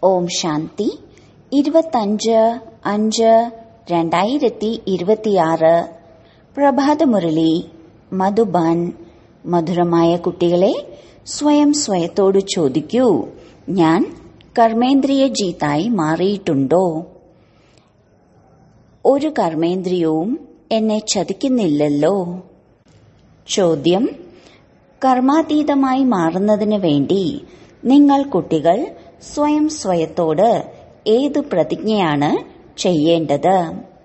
ഓം ശാന്തി 25/5/2026 പ്രഭാതമുരളി മധുബൻ. മധുരമായ കുട്ടികളെ, സ്വയത്തോട് ചോദിക്കൂ, ഞാൻ കർമ്മേന്ദ്രിയ ജീത്തായി മാറിയിട്ടുണ്ടോ? ഒരു കർമ്മേന്ദ്രിയവും എന്നെ ചതിക്കുന്നില്ലല്ലോ. ചോദ്യം: കർമാതീതമായി മാറുന്നതിന് വേണ്ടി നിങ്ങൾ കുട്ടികൾ സ്വയത്തോട് ഏത് പ്രതിജ്ഞയാണ് ചെയ്യേണ്ടത്?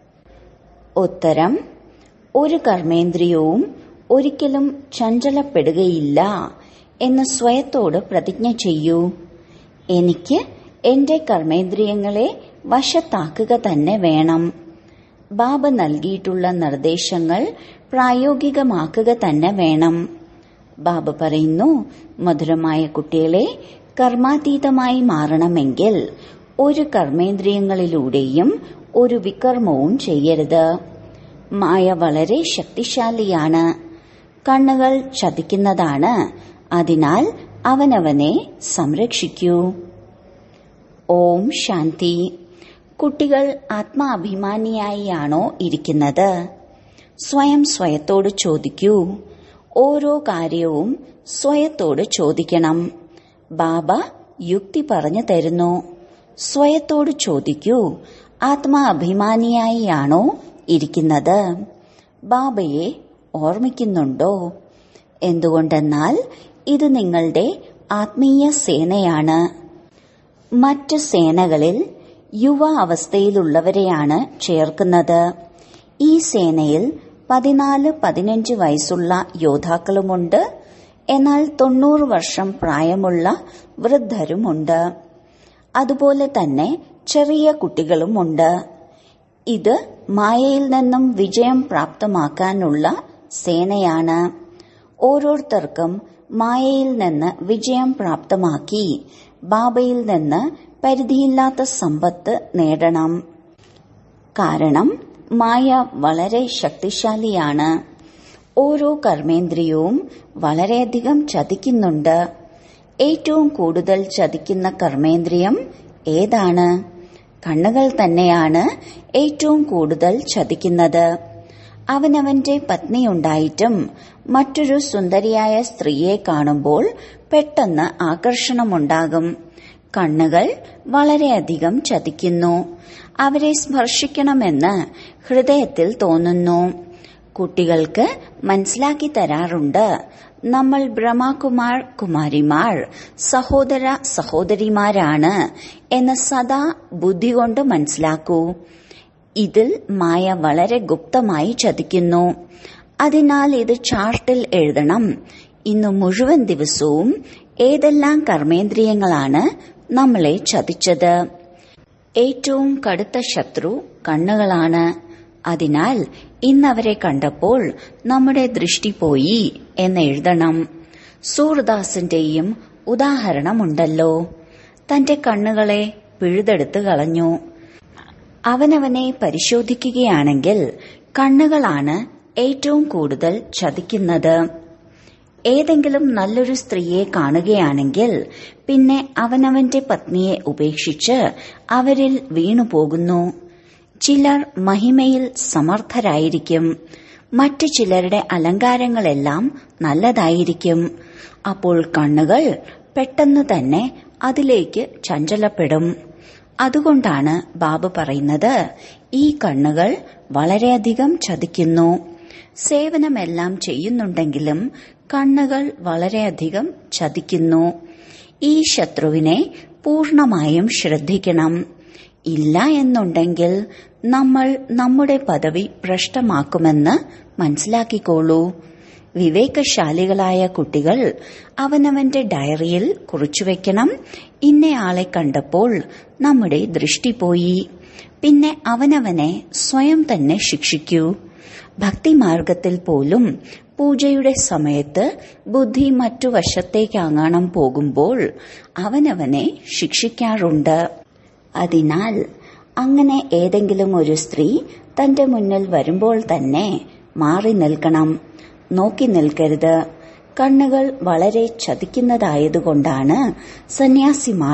ഉത്തരം: ഒരു കർമ്മേന്ദ്രിയവും ഒരിക്കലും ചഞ്ചലപ്പെടുകയില്ല എന്ന് സ്വയത്തോട് പ്രതിജ്ഞ ചെയ്യൂ. എനിക്ക് എന്റെ കർമ്മേന്ദ്രിയങ്ങളെ വശത്താക്കുക തന്നെ വേണം. ബാബ നൽകിയിട്ടുള്ള നിർദ്ദേശങ്ങൾ പ്രായോഗികമാക്കുക തന്നെ വേണം. ബാബ പറയുന്നു, മധുരമായ കുട്ടികളെ, കർമാതീതമായി മാറണമെങ്കിൽ ഒരു കർമ്മേന്ദ്രിയങ്ങളിലൂടെയും ഒരു വികർമ്മവും ചെയ്യരുത്. മായ വളരെ ശക്തിശാലിയാണ്. കണ്ണുകൾ ചതിക്കുന്നതാണ്. അതിനാൽ അവനവനെ സംരക്ഷിക്കൂ. ഓം ശാന്തി. കുട്ടികൾ ആത്മാഭിമാനിയായാണോ ഇരിക്കുന്നത്? സ്വയത്തോട് ചോദിക്കൂ. ഓരോ കാര്യവും സ്വയത്തോട് ചോദിക്കണം. ബാബ യുക്തി പറഞ്ഞു തരുന്നു. സ്വയത്തോട് ചോദിക്കൂ, ആത്മാഭിമാനിയായാണോ ഇരിക്കുന്നത്? ബാബയെ ഓർമ്മിക്കുന്നുണ്ടോ? എന്തുകൊണ്ടെന്നാൽ ഇത് നിങ്ങളുടെ ആത്മീയ സേനയാണ്. മറ്റ് സേനകളിൽ യുവ അവസ്ഥയിലുള്ളവരെയാണ് ചേർക്കുന്നത്. ഈ സേനയിൽ 14-15 വയസ്സുള്ള യോദ്ധാക്കളുമുണ്ട്. എന്നാൽ 90 വർഷം പ്രായമുള്ള വൃദ്ധരുമുണ്ട്. അതുപോലെ തന്നെ ചെറിയ കുട്ടികളുമുണ്ട്. ഇത് മായയിൽ നിന്നും വിജയം പ്രാപ്തമാക്കാനുള്ള സേനയാണ്. ഓരോരുത്തർക്കും മായയിൽ നിന്ന് വിജയം പ്രാപ്തമാക്കി ബാബയിൽ നിന്ന് പരിധിയില്ലാത്ത സമ്പത്ത് നേടണം. കാരണം മായ വളരെ ശക്തിശാലിയാണ്. ഓരോ കർമ്മേന്ദ്രിയവും വളരെയധികം ചതിക്കുന്നുണ്ട്. ഏറ്റവും കൂടുതൽ ചതിക്കുന്ന കർമ്മേന്ദ്രിയം ഏതാണ്? കണ്ണുകൾ തന്നെയാണ് ഏറ്റവും കൂടുതൽ ചതിക്കുന്നത്. അവനവന്റെ പത്നിയുണ്ടായിട്ടും മറ്റൊരു സുന്ദരിയായ സ്ത്രീയെ കാണുമ്പോൾ പെട്ടെന്ന് ആകർഷണമുണ്ടാകും. കണ്ണുകൾ വളരെയധികം ചതിക്കുന്നു. അവരെ സ്പർശിക്കണമെന്ന് ഹൃദയത്തിൽ തോന്നുന്നു. കുട്ടികൾക്ക് മനസ്സിലാക്കി തരാറുണ്ട്, നമ്മൾ ബ്രഹ്മകുമാർ കുമാരിമാർ സഹോദര സഹോദരിമാരാണ് എന്ന് സദാ ബുദ്ധി കൊണ്ട് മനസ്സിലാക്കൂ. ഇതിൽ മായ വളരെ ഗുപ്തമായി ചതിക്കുന്നു. അതിനാൽ ഇത് ചാർട്ടിൽ എഴുതണം. ഇന്ന് മുഴുവൻ ദിവസവും ഏതെല്ലാം കർമ്മേന്ദ്രിയങ്ങളാണ് നമ്മളെ ചതിച്ചത്. ഏറ്റവും കടുത്ത ശത്രു കണ്ണുകളാണ്. അതിനാൽ ഇന്നവരെ കണ്ടപ്പോൾ നമ്മുടെ ദൃഷ്ടി പോയി എന്ന് എഴുതണം. സൂർദാസിന്റെയും ഉദാഹരണമുണ്ടല്ലോ. തന്റെ കണ്ണുകളെ പിഴുതെടുത്ത് കളഞ്ഞു. അവനവനെ പരിശോധിക്കുകയാണെങ്കിൽ കണ്ണുകളാണ് ഏറ്റവും കൂടുതൽ ചതിക്കുന്നത്. ഏതെങ്കിലും നല്ലൊരു സ്ത്രീയെ കാണുകയാണെങ്കിൽ പിന്നെ അവനവന്റെ പത്നിയെ ഉപേക്ഷിച്ച് അവരിൽ വീണുപോകുന്നു. ചിലർ മഹിമയിൽ സമർത്ഥരായിരിക്കും. മറ്റു ചിലരുടെ അലങ്കാരങ്ങളെല്ലാം നല്ലതായിരിക്കും. അപ്പോൾ കണ്ണുകൾ പെട്ടെന്ന് തന്നെ അതിലേക്ക് ചഞ്ചലപ്പെടും. അതുകൊണ്ടാണ് ബാബ പറയുന്നത്, ഈ കണ്ണുകൾ വളരെയധികം ചതിക്കുന്നു. സേവനമെല്ലാം ചെയ്യുന്നുണ്ടെങ്കിലും കണ്ണുകൾ വളരെയധികം ചതിക്കുന്നു. ഈ ശത്രുവിനെ പൂർണമായും ശ്രദ്ധിക്കണം. ഇല്ല എന്നുണ്ടെങ്കിൽ നമ്മൾ നമ്മുടെ പദവി ഭ്രഷ്ടമാക്കുമെന്ന് മനസ്സിലാക്കിക്കോളൂ. വിവേകശാലികളായ കുട്ടികൾ അവനവന്റെ ഡയറിയിൽ കുറിച്ചുവെക്കണം, ഇന്നയാളെ കണ്ടപ്പോൾ നമ്മുടെ ദൃഷ്ടി പോയി. പിന്നെ അവനവനെ സ്വയം തന്നെ ശിക്ഷിക്കൂ. ഭക്തിമാർഗത്തിൽ പോലും പൂജയുടെ സമയത്ത് ബുദ്ധി മറ്റു വശത്തേക്കാങ്ങാണം പോകുമ്പോൾ അവനവനെ ശിക്ഷിക്കാറുണ്ട്. അതിനാൽ അങ്ങനെ ഏതെങ്കിലും ഒരു സ്ത്രീ തന്റെ മുന്നിൽ വരുമ്പോൾ തന്നെ മാറി നിൽക്കണം. നോക്കി നിൽക്കരുത്. കണ്ണുകൾ വളരെ ചതിക്കുന്നതായതുകൊണ്ടാണ് സന്യാസിമാർ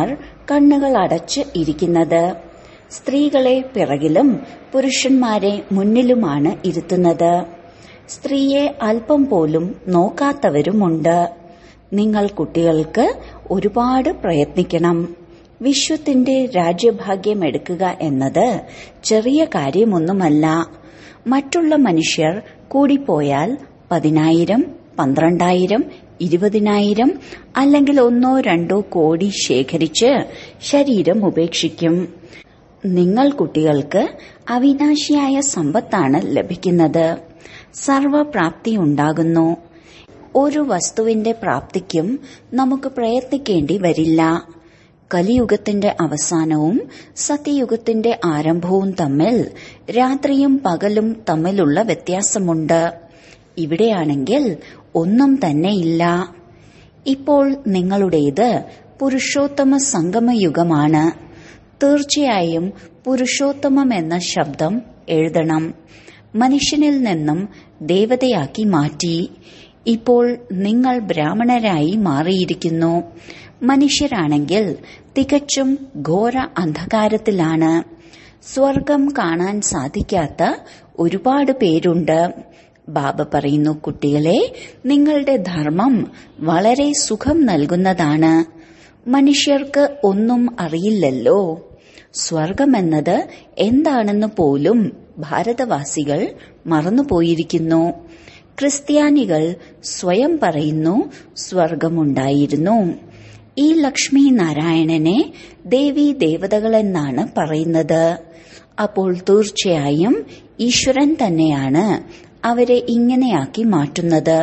കണ്ണുകൾ അടച്ച് ഇരിക്കുന്നത്. സ്ത്രീകളെ പിറകിലും പുരുഷന്മാരെ മുന്നിലുമാണ് ഇരുത്തുന്നത്. സ്ത്രീയെ അല്പം പോലും നോക്കാത്തവരുമുണ്ട്. നിങ്ങൾ കുട്ടികൾക്ക് ഒരുപാട് പ്രയത്നിക്കണം. വിശ്വത്തിന്റെ രാജ്യഭാഗ്യം എടുക്കുക എന്നത് ചെറിയ കാര്യമൊന്നുമല്ല. മറ്റുള്ള മനുഷ്യർ കൂടിപ്പോയാൽ 10,000, 12,000, 20,000 അല്ലെങ്കിൽ 1-2 കോടി ശേഖരിച്ച് ശരീരം ഉപേക്ഷിക്കും. നിങ്ങൾ കുട്ടികൾക്ക് അവിനാശിയായ സമ്പത്താണ് ലഭിക്കുന്നത്. സർവപ്രാപ്തി ഉണ്ടാകുന്നു. ഒരു വസ്തുവിന്റെ പ്രാപ്തിക്കും നമുക്ക് പ്രയത്നിക്കേണ്ടി വരില്ല. കലിയുഗത്തിന്റെ അവസാനവും സത്യയുഗത്തിന്റെ ആരംഭവും തമ്മിൽ രാത്രിയും പകലും തമ്മിലുള്ള വ്യത്യാസമുണ്ട്. ഇവിടെയാണെങ്കിൽ ഒന്നും തന്നെയില്ല. ഇപ്പോൾ നിങ്ങളുടേത് പുരുഷോത്തമ സംഗമയുഗമാണ്. തീർച്ചയായും പുരുഷോത്തമം എന്ന ശബ്ദം എഴുതണം. മനുഷ്യനിൽ നിന്നും ദേവതയാക്കി മാറ്റി. ഇപ്പോൾ നിങ്ങൾ ബ്രാഹ്മണരായി മാറിയിരിക്കുന്നു. മനുഷ്യരാണെങ്കിൽ തികച്ചും ഘോര അന്ധകാരത്തിലാണ്. സ്വർഗം കാണാൻ സാധിക്കാത്ത ഒരുപാട് പേരുണ്ട്. ബാബ പറയുന്നു, കുട്ടികളെ, നിങ്ങളുടെ ധർമ്മം വളരെ സുഖം നൽകുന്നതാണ്. മനുഷ്യർക്ക് ഒന്നും അറിയില്ലല്ലോ. സ്വർഗമെന്നത് എന്താണെന്ന് പോലും ഭാരതവാസികൾ മറന്നുപോയിരിക്കുന്നു. ക്രിസ്ത്യാനികൾ സ്വയം പറയുന്നു സ്വർഗമുണ്ടായിരുന്നു. ഈ ലക്ഷ്മി നാരായണനെ ദേവീ ദേവതകളെന്നാണ് പറയുന്നത്. അപ്പോൾ തീർച്ചയായും ഈശ്വരൻ തന്നെയാണ് അവരെ ഇങ്ങനെയാക്കി മാറ്റുന്നത്.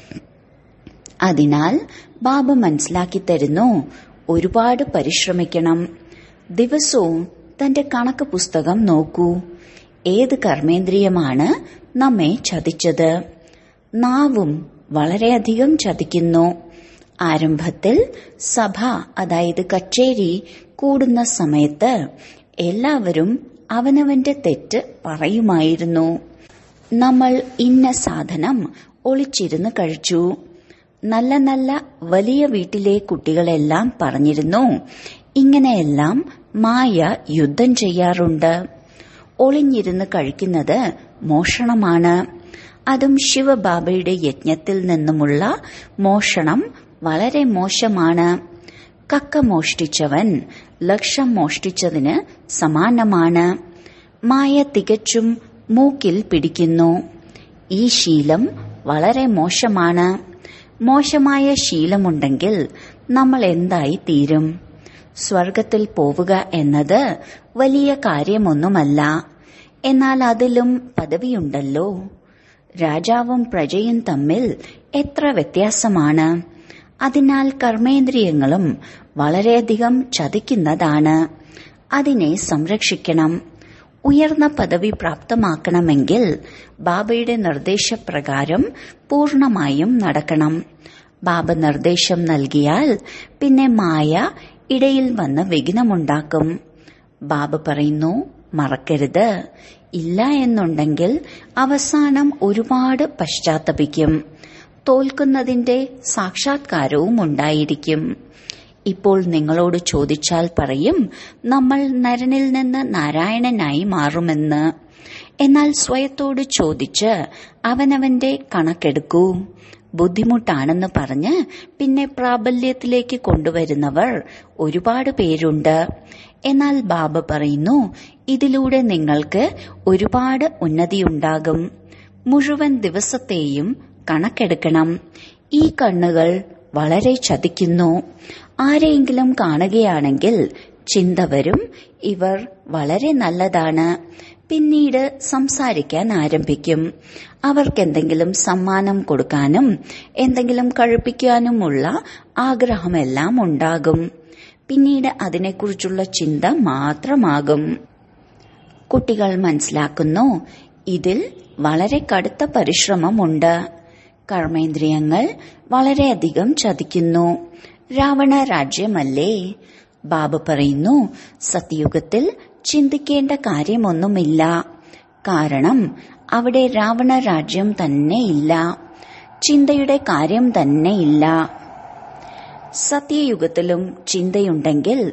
അതിനാൽ ബാബ മനസ്സിലാക്കി തരുന്നു, ഒരുപാട് പരിശ്രമിക്കണം. ദിവസവും തന്റെ കണക്ക് പുസ്തകം നോക്കൂ. ഏത് കർമ്മേന്ദ്രിയമാണ് നമ്മെ ചതിച്ചത്? നാവും വളരെയധികം ചതിക്കുന്നു. ആരംഭത്തിൽ സഭ, അതായത് കച്ചേരി കൂടുന്ന സമയത്ത് എല്ലാവരും അവനവന്റെ തെറ്റ് പറയുമായിരുന്നു. നമ്മൾ ഇന്ന സാധനം ഒളിച്ചിരുന്ന് കഴിച്ചു. നല്ല നല്ല വലിയ വീട്ടിലെ കുട്ടികളെല്ലാം പറഞ്ഞിരുന്നു, ഇങ്ങനെയെല്ലാം മായ യുദ്ധം ചെയ്യാറുണ്ട്. ഒളിഞ്ഞിരുന്ന് കഴിക്കുന്നത് മോഷണമാണ്. അതും ശിവബാബയുടെ യജ്ഞത്തിൽ നിന്നുമുള്ള മോഷണം വളരെ മോശമാണ്. കക്ക മോഷ്ടിച്ചവൻ ലക്ഷം മോഷ്ടിച്ചതിന് സമാനമാണ്. മായ തികച്ചും മൂക്കിൽ പിടിക്കുന്നു. ഈ ശീലം വളരെ മോശമാണ്. മോശമായ ശീലമുണ്ടെങ്കിൽ നമ്മൾ എന്തായി തീരും? സ്വർഗത്തിൽ പോവുക എന്നത് വലിയ കാര്യമൊന്നുമല്ല. എന്നാൽ അതിലും പദവിയുണ്ടല്ലോ. രാജാവും പ്രജയും തമ്മിൽ എത്ര വ്യത്യാസമാണ്. അതിനാൽ കർമ്മേന്ദ്രിയങ്ങളും വളരെയധികം ചതിക്കുന്നതാണ്. അതിനെ സംരക്ഷിക്കണം. ഉയർന്ന പദവി പ്രാപ്തമാക്കണമെങ്കിൽ ബാബയുടെ നിർദ്ദേശപ്രകാരം പൂർണമായും നടക്കണം. ബാബ നിർദ്ദേശം നൽകിയാൽ പിന്നെ മായ ഇടയിൽ വന്ന് വിഘ്നമുണ്ടാക്കും. ബാബ പറയുന്നു, മറക്കരുത്. ഇല്ല എന്നുണ്ടെങ്കിൽ അവസാനം ഒരുപാട് പശ്ചാത്തപിക്കും. തോൽക്കുന്നതിന്റെ സാക്ഷാത്കാരവും ഉണ്ടായിരിക്കും. ഇപ്പോൾ നിങ്ങളോട് ചോദിച്ചാൽ പറയും, നമ്മൾ നരനിൽ നിന്ന് നാരായണനായി മാറുമെന്ന്. എന്നാൽ സ്വയത്തോട് ചോദിച്ച് അവനവന്റെ കണക്കെടുക്കൂ. ബുദ്ധിമുട്ടാണെന്ന് പറഞ്ഞ് പിന്നെ പ്രാബല്യത്തിലേക്ക് കൊണ്ടുവരുന്നവർ ഒരുപാട് പേരുണ്ട്. എന്നാൽ ബാബ പറയുന്നു, ഇതിലൂടെ നിങ്ങൾക്ക് ഒരുപാട് ഉന്നതിയുണ്ടാകും. മുഴുവൻ ദിവസത്തെയും കണക്കെടുക്കണം. ഈ കണ്ണുകൾ വളരെ ചതിക്കുന്നു. ആരെയെങ്കിലും കാണുകയാണെങ്കിൽ ചിന്ത വരും, ഇവർ വളരെ നല്ലതാണ്. പിന്നീട് സംസാരിക്കാൻ ആരംഭിക്കും. അവർക്കെന്തെങ്കിലും സമ്മാനം കൊടുക്കാനും എന്തെങ്കിലും കഴിപ്പിക്കാനുമുള്ള ആഗ്രഹമെല്ലാം ഉണ്ടാകും. പിന്നീട് അതിനെക്കുറിച്ചുള്ള ചിന്ത മാത്രമാകും. കുട്ടികൾ മനസ്സിലാക്കുന്നു, ഇതിൽ വളരെ കടുത്ത പരിശ്രമമുണ്ട്. കർമ്മേന്ദ്രിയങ്ങൾ വളരെയധികം ചതിക്കുന്നു. രാവണ രാജ്യമല്ലേ? ബാബ പറയുന്നു, സത്യയുഗത്തിൽ ചിന്തിക്കേണ്ട കാര്യമൊന്നുമില്ല. കാരണം അവിടെ രാവണ രാജ്യം തന്നെയില്ല. ചിന്തയുടെ കാര്യം തന്നെയില്ല. സത്യയുഗത്തിലും ചിന്തയുണ്ടെങ്കിൽ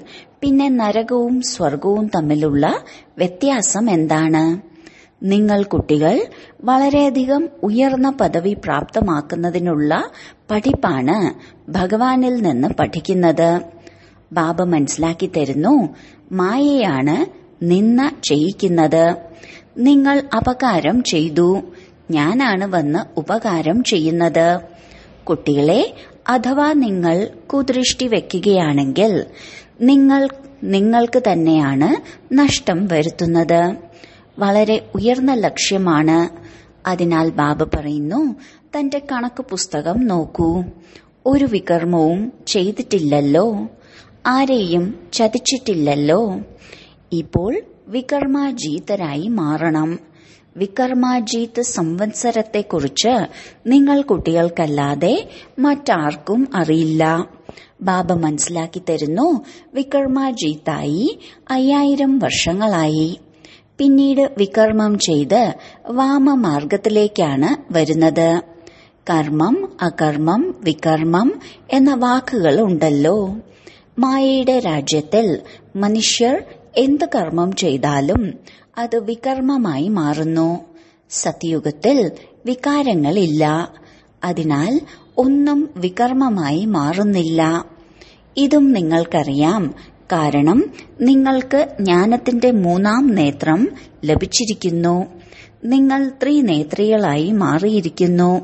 പിന്നെ നരകവും സ്വർഗവും തമ്മിലുള്ള വ്യത്യാസം എന്താണ്? നിങ്ങൾ കുട്ടികൾ വളരെയധികം ഉയർന്ന പദവി പ്രാപ്തമാക്കുന്നതിനുള്ള പഠിപ്പാണ് ഭഗവാനിൽ നിന്ന് പഠിക്കുന്നത്. ബാബ മനസ്സിലാക്കി തരുന്നു, മായയാണ് നിന്ന ചെയ്യിക്കുന്നത്. നിങ്ങൾ അപകാരം ചെയ്തു, ഞാനാണ് വന്ന് ഉപകാരം ചെയ്യുന്നത്. കുട്ടികളെ, അഥവാ നിങ്ങൾ കുദൃഷ്ടി വെക്കുകയാണെങ്കിൽ നിങ്ങൾക്ക് തന്നെയാണ് നഷ്ടം വരുത്തുന്നത്. വളരെ ഉയർന്ന ലക്ഷ്യമാണ്. അതിനാൽ ബാബ പറയുന്നു, തന്റെ കണക്ക് പുസ്തകം നോക്കൂ. ഒരു വികർമ്മവും ചെയ്തിട്ടില്ലല്ലോ, ആരെയും ചതിച്ചിട്ടില്ലല്ലോ. ഇപ്പോൾ വികർമാജീതരായി മാറണം. വികർമാജീത് സംവത്സരത്തെക്കുറിച്ച് നിങ്ങൾ കുട്ടികൾക്കല്ലാതെ മറ്റാർക്കും അറിയില്ല. ബാബ മനസ്സിലാക്കി തരുന്നു, വികർമാജീത്തായി 5000 വർഷങ്ങളായി. പിന്നീട് വികർമ്മം ചെയ്ത് വാമമാർഗത്തിലേക്കാണ് വരുന്നത്. കർമ്മം, അകർമ്മം, വികർമ്മം എന്ന വാക്കുകൾ ഉണ്ടല്ലോ. മായയുടെ രാജ്യത്തിൽ മനുഷ്യർ എന്ത് കർമ്മം ചെയ്താലും അത് വികർമ്മമായി മാറുന്നു. സത്യുഗത്തിൽ വികാരങ്ങളില്ല, അതിനാൽ ഒന്നും വികർമ്മമായി മാറുന്നില്ല. ഇതും നിങ്ങൾക്കറിയാം. കാരണം നിങ്ങൾക്ക് ജ്ഞാനത്തിന്റെ 3ാം നേത്രം ലഭിച്ചിരിക്കുന്നു. നിങ്ങൾ ത്രിനേത്രികളായി മാറിയിരിക്കുന്നു.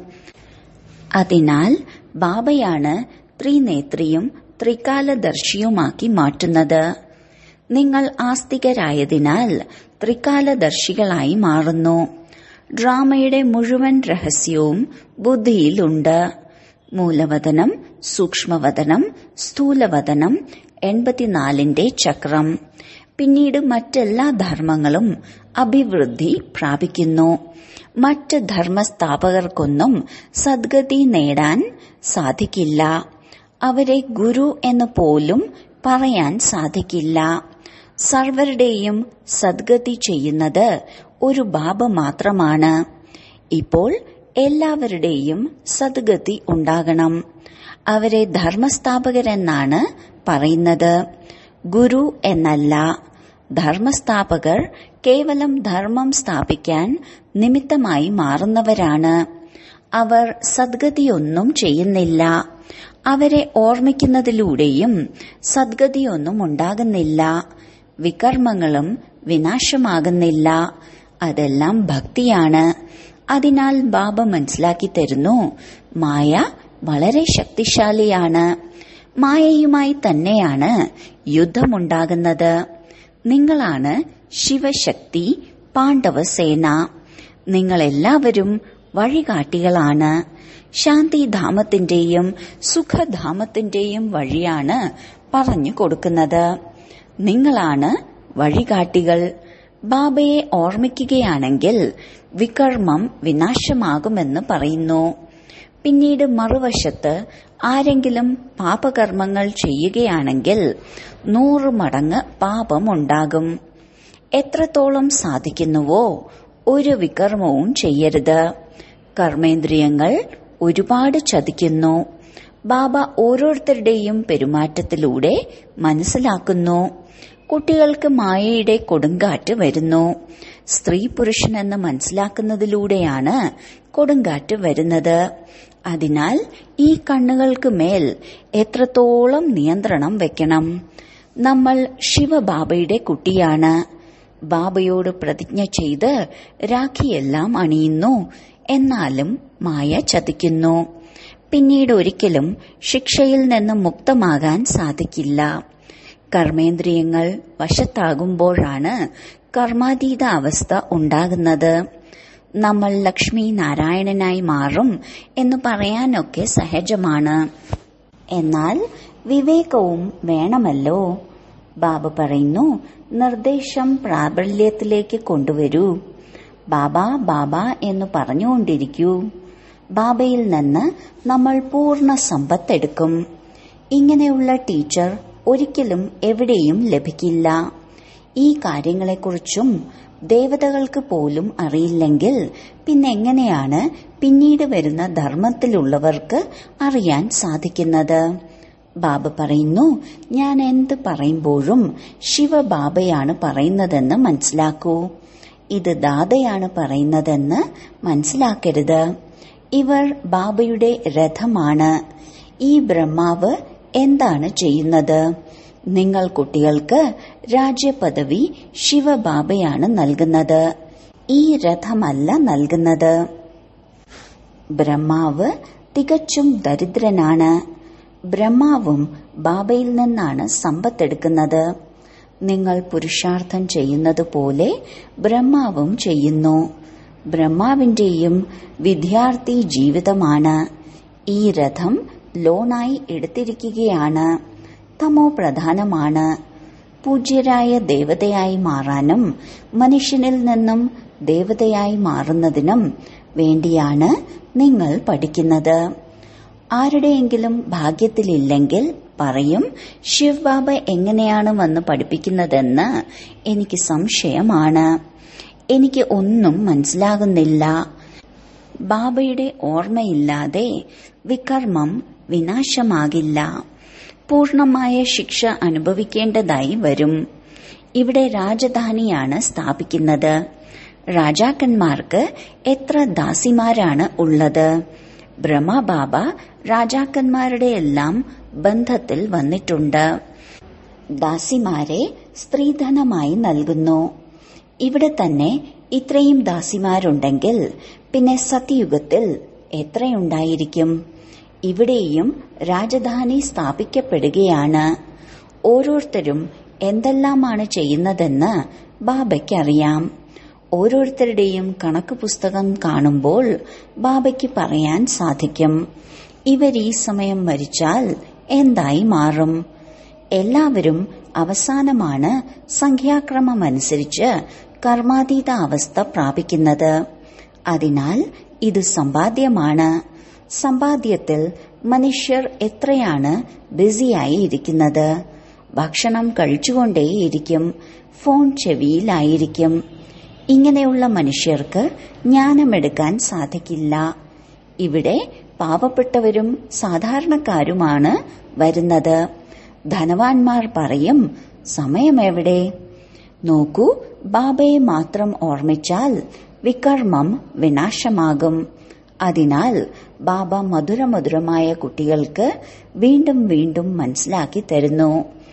അതിനാൽ ബാബയാണ് ത്രിനേത്രിയും ത്രികാലദർശിയുമാക്കി മാറ്റുന്നത്. നിങ്ങൾ ആസ്തികരായതിനാൽ ത്രികാലദർശികളായി മാറുന്നു. ഡ്രാമയുടെ മുഴുവൻ രഹസ്യവും ബുദ്ധിയിലുണ്ട്. മൂലവതനം, സൂക്ഷ്മവതനം, സ്ഥൂലവതനം, 84ന്റെ ചക്രം. പിന്നീട് മറ്റെല്ലാ ധർമ്മങ്ങളും അഭിവൃദ്ധി പ്രാപിക്കുന്നു. മറ്റ് ധർമ്മസ്ഥാപകർക്കൊന്നും സദ്ഗതി നേടാൻ സാധിക്കില്ല. അവരെ ഗുരു എന്ന് പോലും പറയാൻ സാധിക്കില്ല. സർവരുടെയും സദ്ഗതി ചെയ്യുന്നത് ഒരു ബാബ മാത്രമാണ്. ഇപ്പോൾ എല്ലാവരുടെയും സദ്ഗതി ഉണ്ടാകണം. അവരെ ധർമ്മസ്ഥാപകരെന്നാണ് പറയുന്നത്, ഗുരു എന്നല്ല. ധർമ്മസ്ഥാപകർ കേവലം ധർമ്മം സ്ഥാപിക്കാൻ നിമിത്തമായി മാറുന്നവരാണ്. അവർ സദ്ഗതിയൊന്നും ചെയ്യുന്നില്ല. അവരെ ഓർമ്മിക്കുന്നതിലൂടെയും സദ്ഗതിയൊന്നും ഉണ്ടാകുന്നില്ല. വികർമ്മങ്ങളും വിനാശമാകുന്നില്ല. അതെല്ലാം ഭക്തിയാണ്. അതിനാൽ ബാബ മനസ്സിലാക്കി തരുന്നു, മായ വളരെ ശക്തിശാലിയാണ്. മായയുമായി തന്നെയാണ് യുദ്ധമുണ്ടാകുന്നത്. നിങ്ങളാണ് ശിവശക്തി പാണ്ഡവസേന. നിങ്ങളെല്ലാവരും വഴികാട്ടികളാണ്. ശാന്തിധാമത്തിന്റെയും സുഖധാമത്തിന്റെയും വഴിയാണ് പറഞ്ഞു കൊടുക്കുന്നത്. നിങ്ങളാണ് വഴികാട്ടികൾ. ബാബയെ ഓർമ്മിക്കുകയാണെങ്കിൽ വികർമ്മം വിനാശമാകുമെന്ന് പറയുന്നു. പിന്നീട് മറുവശത്ത് ആരെങ്കിലും പാപകർമ്മങ്ങൾ ചെയ്യുകയാണെങ്കിൽ 100 മടങ്ങ് പാപമുണ്ടാകും. എത്രത്തോളം സാധിക്കുന്നുവോ ഒരു വികർമ്മവും ചെയ്യരുത്. കർമ്മേന്ദ്രിയങ്ങൾ ഒരുപാട് ചതിക്കുന്നു. ബാബ ഓരോരുത്തരുടെയും പെരുമാറ്റത്തിലൂടെ മനസ്സിലാക്കുന്നു. കുട്ടികൾക്ക് മായയുടെ കൊടുങ്കാറ്റ് വരുന്നു. സ്ത്രീ പുരുഷനെന്ന് മനസ്സിലാക്കുന്നതിലൂടെയാണ് കൊടുങ്കാറ്റ് വരുന്നത്. അതിനാൽ ഈ കണ്ണുകൾക്ക് മേൽ എത്രത്തോളം നിയന്ത്രണം വെക്കണം. നമ്മൾ ശിവബാബയുടെ കുട്ടിയാണ്. ബാബയോട് പ്രതിജ്ഞ ചെയ്ത് രാഖിയെല്ലാം അണിയുന്നു. എന്നാലും മായ ചതിക്കുന്നു. പിന്നീട് ഒരിക്കലും ശിക്ഷയിൽ നിന്ന് മുക്തമാകാൻ സാധിക്കില്ല. കർമ്മേന്ദ്രിയങ്ങൾ വശത്താകുമ്പോഴാണ് കർമാതീത അവസ്ഥ ഉണ്ടാകുന്നത്. നമ്മൾ ലക്ഷ്മി നാരായണനായി മാറും എന്ന് പറയാനൊക്കെ സഹജമാണ്. എന്നാൽ വിവേകവും വേണമല്ലോ. ബാബ പറയുന്നു, നിർദ്ദേശം പ്രാബല്യത്തിലേക്ക് കൊണ്ടുവരൂ. ബാബ ബാബ എന്ന് പറഞ്ഞുകൊണ്ടിരിക്കൂ. ബാബയിൽ നിന്ന് നമ്മൾ പൂർണ്ണ സമ്പത്തെടുക്കും. ഇങ്ങനെയുള്ള ടീച്ചർ ഒരിക്കലും എവിടെയും ലഭിക്കില്ല. ഈ കാര്യങ്ങളെക്കുറിച്ചും ദേവതകൾക്ക് പോലും അറിയില്ലെങ്കിൽ പിന്നെ എങ്ങനെയാണ് പിന്നീട് വരുന്ന ധർമ്മത്തിലുള്ളവർക്ക് അറിയാൻ സാധിക്കുന്നത്? ബാബ പറയുന്നു, ഞാൻ എന്ത് പറയുമ്പോഴും ശിവബാബയാണ് പറയുന്നതെന്ന് മനസ്സിലാക്കൂ. ഇത് ദാദയാണ് പറയുന്നതെന്ന് മനസ്സിലാക്കരുത്. ഇവർ ബാബയുടെ രഥമാണ്. ഈ ബ്രഹ്മാവ് എന്താണ് ചെയ്യുന്നത്? നിങ്ങൾ കുട്ടികൾക്ക് രാജ്യപദവി ശിവബാബയാണ് നൽകുന്നത്. ഈ രഥമല്ല നൽകുന്നത്. ബ്രഹ്മാവ് തികച്ചും ദരിദ്രനാണ്. ബ്രഹ്മാവും ബാബയിൽ നിന്നാണ് സമ്പത്തെടുക്കുന്നത്. നിങ്ങൾ പുരുഷാർത്ഥം ചെയ്യുന്നത് പോലെ ബ്രഹ്മാവും ചെയ്യുന്നു. ബ്രഹ്മാവിന്റെയും വിദ്യാർത്ഥി ജീവിതമാണ്. ഈ രഥം ലോണായി എടുത്തിരിക്കുകയാണ്. തമോ പ്രധാനമാണ്. പൂജ്യരായ ദേവതയായി മാറാനും മനുഷ്യനിൽ നിന്നും ദേവതയായി മാറുന്നതിനും വേണ്ടിയാണ് നിങ്ങൾ പഠിക്കുന്നത്. ആരുടെയെങ്കിലും ഭാഗ്യത്തിലില്ലെങ്കിൽ പറയും, ശിവ് ബാബ എങ്ങനെയാണ് വന്ന് പഠിപ്പിക്കുന്നതെന്ന് എനിക്ക് സംശയമാണ്. എനിക്ക് ഒന്നും മനസ്സിലാകുന്നില്ല. ബാബയുടെ ഓർമ്മയില്ലാതെ വികർമ്മം വിനാശമാകില്ല. പൂർണമായ ശിക്ഷ അനുഭവിക്കേണ്ടതായി വരും. ഇവിടെ രാജധാനിയാണ് സ്ഥാപിക്കുന്നത്. രാജാക്കന്മാർക്ക് എത്ര ദാസിമാരാണ് ഉള്ളത്? ബ്രഹ്മബാബ രാജാക്കന്മാരുടെ എല്ലാം ബന്ധത്തിൽ വന്നിട്ടുണ്ട്. ദാസിമാരെ സ്ത്രീധനമായി നൽകുന്നു. ഇവിടെ തന്നെ ഇത്രയും ദാസിമാരുണ്ടെങ്കിൽ പിന്നെ സത്യയുഗത്തിൽ എത്രയുണ്ടായിരിക്കും? ഇവിടെയും രാജധാനി സ്ഥാപിക്കപ്പെടുകയാണ്. ഓരോരുത്തരും എന്തെല്ലാമാണ് ചെയ്യുന്നതെന്ന് ബാബയ്ക്കറിയാം. ഓരോരുത്തരുടെയും കണക്ക് പുസ്തകം കാണുമ്പോൾ ബാബയ്ക്ക് പറയാൻ സാധിക്കും, ഇവർ ഈ സമയം മരിച്ചാൽ എന്തായി മാറും. എല്ലാവരും അവസാനമാണ് സംഖ്യാക്രമമനുസരിച്ച് കർമാതീത അവസ്ഥ പ്രാപിക്കുന്നത്. അതിനാൽ ഇത് സമ്പാദ്യമാണ്. സമ്പാദ്യത്തിൽ മനുഷ്യർ എത്രയാണ് ബിസിയായി ഇരിക്കുന്നത്. ഭക്ഷണം കഴിച്ചുകൊണ്ടേയിരിക്കും, ഫോൺ ചെവിയിലായിരിക്കും. ഇങ്ങനെയുള്ള മനുഷ്യർക്ക് ജ്ഞാനമെടുക്കാൻ സാധിക്കില്ല. ഇവിടെ പാവപ്പെട്ടവരും സാധാരണക്കാരുമാണ് വരുന്നത്. ധനവാന്മാർ പറയും, സമയമെവിടെ? നോക്കൂ, ബാബയെ മാത്രം ഓർമ്മിച്ചാൽ വികർമ്മം വിനാശമാകും. അതിനാൽ ബാബ മധുരമധുരമായ കുട്ടികൾക്ക് വീണ്ടും വീണ്ടും മനസ്സിലാക്കി തരുന്നു.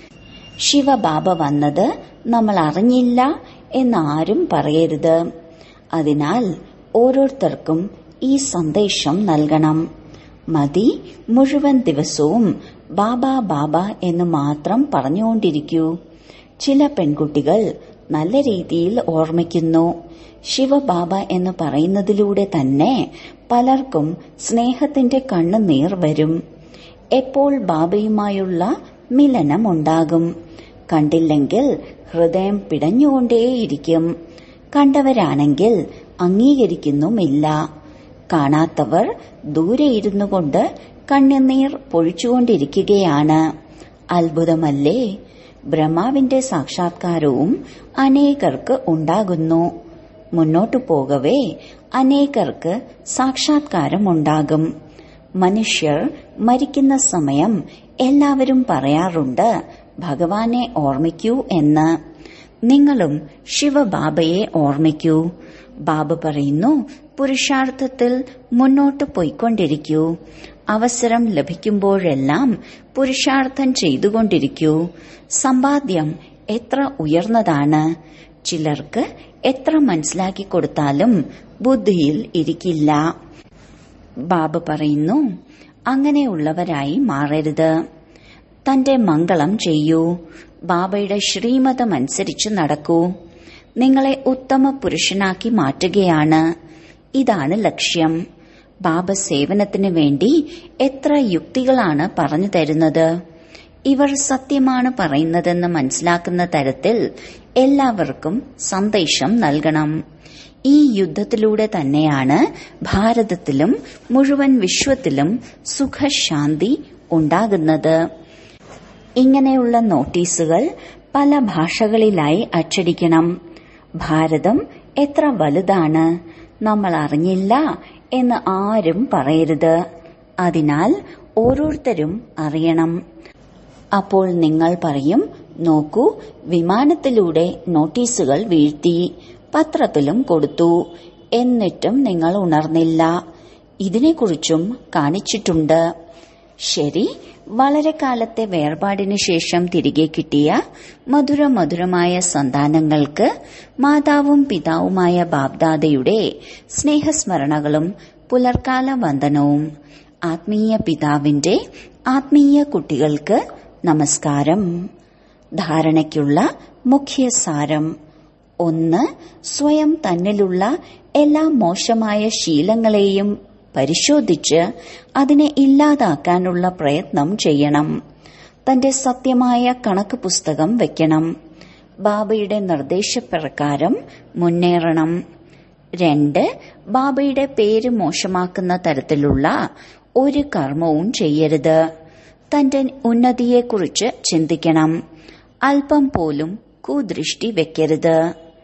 ശിവബാബ വന്നത് നമ്മൾ അറിഞ്ഞില്ല എന്നാരും പറയരുത്. അതിനാൽ ഓരോരുത്തർക്കും ഈ സന്ദേശം നൽകണം. മതി മുഴുവൻ ദിവസവും ബാബ ബാബ എന്ന് മാത്രം പറഞ്ഞുകൊണ്ടിരിക്കൂ. ചില പെൺകുട്ടികൾ നല്ല രീതിയിൽ ഓർമ്മിക്കുന്നു. ശിവബാബ എന്ന് പറയുന്നതിലൂടെ തന്നെ പലർക്കും സ്നേഹത്തിന്റെ കണ്ണുനീർ വരും. എപ്പോൾ ബാബയുമായുള്ള മിലനമുണ്ടാകും? കണ്ടില്ലെങ്കിൽ ഹൃദയം പിടഞ്ഞുകൊണ്ടേയിരിക്കും. കണ്ടവരാണെങ്കിൽ അംഗീകരിക്കുന്നുമില്ല. കാണാത്തവർ ദൂരെ ഇരുന്നു കൊണ്ട് കണ്ണുനീർ പൊഴിച്ചുകൊണ്ടിരിക്കുകയാണ്. അത്ഭുതമല്ലേ? ബ്രഹ്മാവിന്റെ സാക്ഷാത്കാരവും അനേകർക്ക് ഉണ്ടാകുന്നു. മുന്നോട്ടു പോകവേ അനേകർക്ക് സാക്ഷാത്കാരമുണ്ടാകും. മനുഷ്യർ മരിക്കുന്ന സമയം എല്ലാവരും പറയാറുണ്ട്, ഭഗവാനെ ഓർമ്മിക്കൂ എന്ന്. നിങ്ങളും ശിവബാബയെ ഓർമ്മിക്കൂ. ബാബ പറയുന്നു, പുരുഷാർത്ഥത്തിൽ മുന്നോട്ട് പോയിക്കൊണ്ടിരിക്കൂ. അവസരം ലഭിക്കുമ്പോഴെല്ലാം പുരുഷാർത്ഥം ചെയ്തുകൊണ്ടിരിക്കൂ. സമ്പാദ്യം എത്ര ഉയർന്നതാണ്! ചിലർക്ക് എത്ര മനസ്സിലാക്കി കൊടുത്താലും ബുദ്ധിയിൽ ഇരിക്കില്ല. ബാബ പറയുന്നു, അങ്ങനെയുള്ളവരായി മാറരുത്. തന്റെ മംഗളം ചെയ്യൂ. ബാബയുടെ ശ്രീമതമനുസരിച്ച് നടക്കൂ. നിങ്ങളെ ഉത്തമ പുരുഷനാക്കി മാറ്റുകയാണ്. ഇതാണ് ലക്ഷ്യം. ബാബ സേവനത്തിന് വേണ്ടി എത്ര യുക്തികളാണ് പറഞ്ഞു തരുന്നത്. ഇവർ സത്യമാണ് പറയുന്നതെന്ന് മനസ്സിലാക്കുന്ന തരത്തിൽ എല്ലാവർക്കും സന്ദേശം നൽകണം. ഈ യുദ്ധത്തിലൂടെ തന്നെയാണ് ഭാരതത്തിലും മുഴുവൻ വിശ്വത്തിലും സുഖശാന്തി ഉണ്ടാകുന്നത്. ഇങ്ങനെയുള്ള നോട്ടീസുകൾ പല ഭാഷകളിലായി അച്ചടിക്കണം. ഭാരതം എത്ര വലുതാണ്, നമ്മൾ അറിഞ്ഞില്ല എന്ന് ആരും പറയരുത്. അതിനാൽ ഓരോരുത്തരും അറിയണം. അപ്പോൾ നിങ്ങൾ പറയും, നോക്കൂ, വിമാനത്തിലൂടെ നോട്ടീസുകൾ വീഴ്ത്തി, പത്രത്തിലും കൊടുത്തു, എന്നിട്ടും നിങ്ങൾ ഉണർന്നില്ല. ഇതിനെക്കുറിച്ചും കാണിച്ചിട്ടുണ്ട്. ശരി, വളരെ കാലത്തെ വേർപാടിനു ശേഷം തിരികെ കിട്ടിയ മധുരമധുരമായ സന്താനങ്ങൾക്ക് മാതാവും പിതാവുമായ ബാബ്ദാദയുടെ സ്നേഹസ്മരണകളും പുലർക്കാല വന്ദനവും. ആത്മീയ പിതാവിന്റെ ആത്മീയ കുട്ടികൾക്ക് നമസ്കാരം. ധാരണയ്ക്കുള്ള മുഖ്യസാരം: 1. സ്വയം തന്നിലുള്ള എല്ലാ മോശമായ ശീലങ്ങളെയും പരിശോധിച്ച് അതിനെ ഇല്ലാതാക്കാനുള്ള പ്രയത്നം ചെയ്യണം. തന്റെ സത്യമായ കണക്ക് പുസ്തകം വെക്കണം. ബാബയുടെ നിർദ്ദേശപ്രകാരം മുന്നേറണം. 2. ബാബയുടെ പേര് മോശമാക്കുന്ന തരത്തിലുള്ള ഒരു കർമ്മവും ചെയ്യരുത്. തന്റെ ഉന്നതിയെക്കുറിച്ച് ചിന്തിക്കണം. അല്പം പോലും കുദൃഷ്ടി വെക്കരുത്.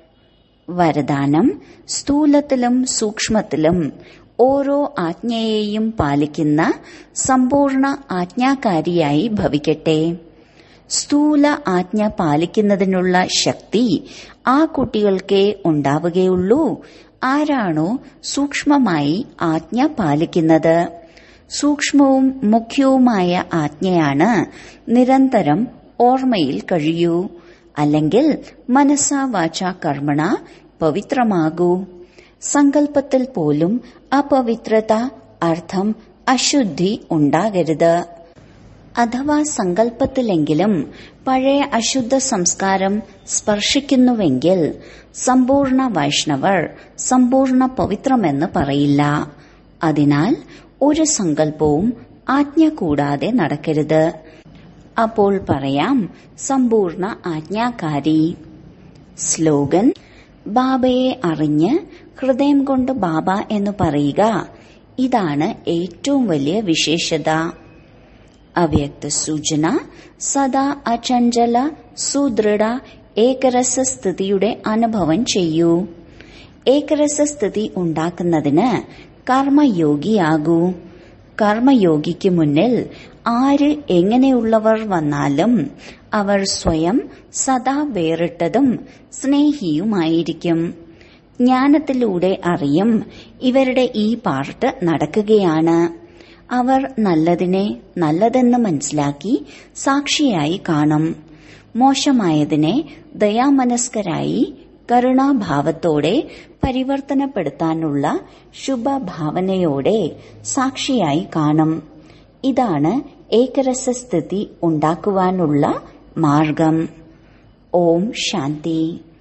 വരദാനം: സ്ഥൂലത്തിലും സൂക്ഷ്മത്തിലും ഓരോ ആജ്ഞയെയും പാലിക്കുന്ന സമ്പൂർണ്ണ ആജ്ഞാകാരിയായി ഭവിക്കട്ടെ. സ്ഥൂല ആജ്ഞ പാലിക്കുന്നതിനുള്ള ശക്തി ആ കുട്ടികൾക്കേ ഉണ്ടാവുകയുള്ളൂ ആരാണോ സൂക്ഷ്മമായി ആജ്ഞ പാലിക്കുന്നത്. സൂക്ഷ്മവും മുഖ്യവുമായ ആജ്ഞയാണ് നിരന്തരം ഓർമ്മയിൽ കഴിയൂ. അല്ലെങ്കിൽ മനസ്സാ വാചാ കർമ്മണ പവിത്രമാകൂ. സങ്കല്പത്തിൽ പോലും അപവിത്രത, അർത്ഥം, അശുദ്ധി ഉണ്ടാകരുത്. അഥവാ സങ്കല്പത്തിലെങ്കിലും പഴയ അശുദ്ധ സംസ്കാരം സ്പർശിക്കുന്നുവെങ്കിൽ സമ്പൂർണ്ണ വൈഷ്ണവർ സമ്പൂർണ്ണ പവിത്രമെന്ന് പറയില്ല. അതിനാൽ ഒരു സങ്കല്പവും ആജ്ഞ കൂടാതെ നടക്കരുത്. അപ്പോൾ പറയാം, സമ്പൂർണ്ണ ആജ്ഞാകാരി. സ്ലോഗൻ: ബാബയെ അറിഞ്ഞ് ഹൃദയം കൊണ്ട് ബാബ എന്ന് പറയുക. ഇതാണ് ഏറ്റവും വലിയ വിശേഷത. അവ്യക്ത സൂചന: സദാ അചഞ്ചല സുദൃഢ ഏകരസസ്ഥിതിയുടെ അനുഭവം ചെയ്യൂ. ഏകരസസ്ഥിതി ഉണ്ടാക്കുന്നതിന് കർമ്മയോഗിയാകൂ. കർമ്മയോഗിക്ക് മുന്നിൽ ആര് എങ്ങനെയുള്ളവർ വന്നാലും അവർ സ്വയം സദാ വേറിട്ടതും സ്നേഹിയുമായിരിക്കും. ജ്ഞാനത്തിലൂടെ അറിയും, ഇവരുടെ ഈ പാർട്ട് നടക്കുകയാണ്. അവർ നല്ലതിനെ നല്ലതെന്ന് മനസ്സിലാക്കി സാക്ഷിയായി കാണും. മോശമായതിനെ ദയാമനസ്കരായി കരുണാഭാവത്തോടെ പരിവർത്തനപ്പെടുത്താനുള്ള ശുഭഭാവനയോടെ സാക്ഷിയായി കാണും. ഇതാണ് ഏകരസസ്ഥിതി ഉണ്ടാക്കുവാനുള്ള മാർഗം. ഓം ശാന്തി.